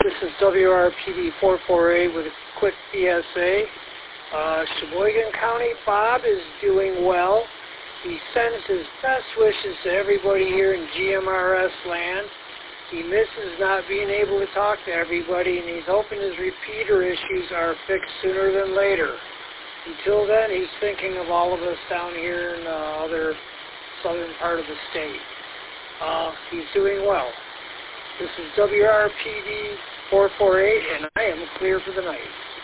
This is WRPD 448 with a quick PSA. Sheboygan County Bob is doing well. He sends his best wishes to everybody here in GMRS land. He misses not being able to talk to everybody, and he's hoping his repeater issues are fixed sooner than later. Until then, he's thinking of all of us down here in the other southern part of the state. He's doing well. This is WRPD 448, and I am clear for the night.